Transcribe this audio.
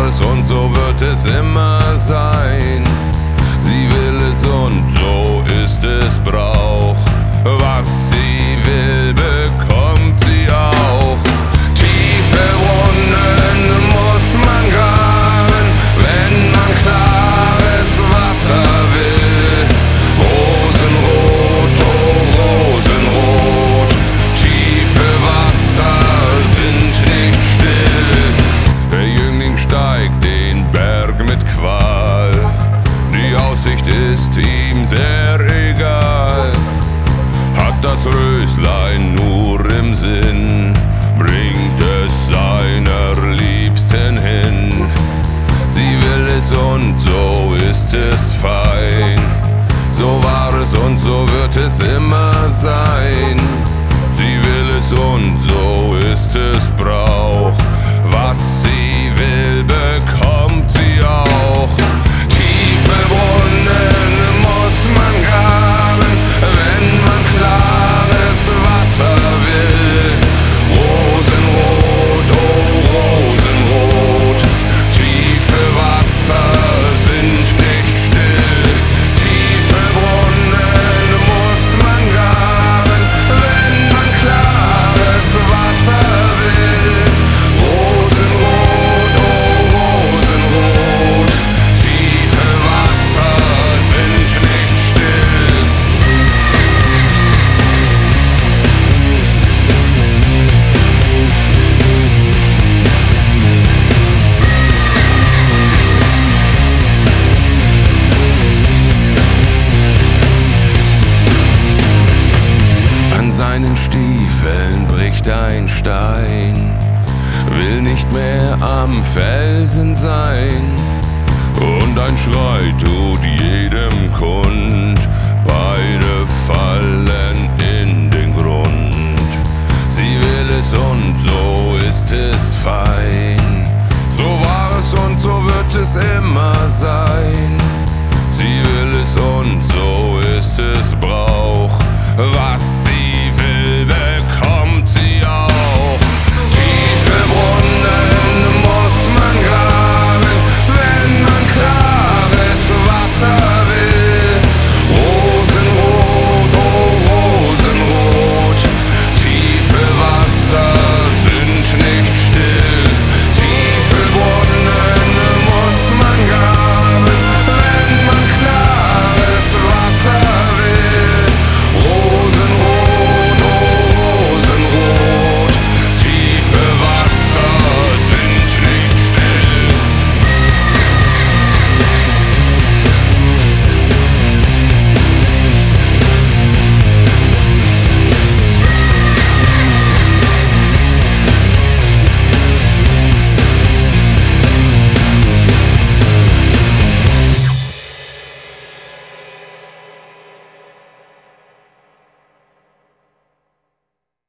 es und so wird es immer sein. Sie will es und so ist es Brauch. Was sie will, bekommt sie auch. Tiefe Brunnen muss man graben, wenn man klares Wasser will. Rosenrot, oh Rosenrot, tiefe Wasser sind nicht still. Der Jüngling steigt den Berg mit Qual, die Aussicht ist ihm sehr egal. Hat das Röslein nur im Sinn, bringt es seiner Liebsten hin. Sie will es und so ist es fein. So war es und so wird es immer sein. Sie will es und so ist es Brauch. Was sie will, bekommt sie auch. Tiefe Brunnen muss man graben, wenn man klares Wasser will. Rosenrot, oh Rosenrot, tiefe Wasser sind nicht still. Tiefe Brunnen muss man graben, wenn man klares Wasser will. Rosenrot, oh Rosenrot, tiefe Wasser sind nicht still. An seinen Stiefeln bricht ein Stein, will nicht mehr am Felsen sein. Und ein Schrei tut jedem kund, beide fallen in den Grund. Sie will es und so ist es fein. So war es und so wird es immer sein. Sie will es und so ist es Brauch. Was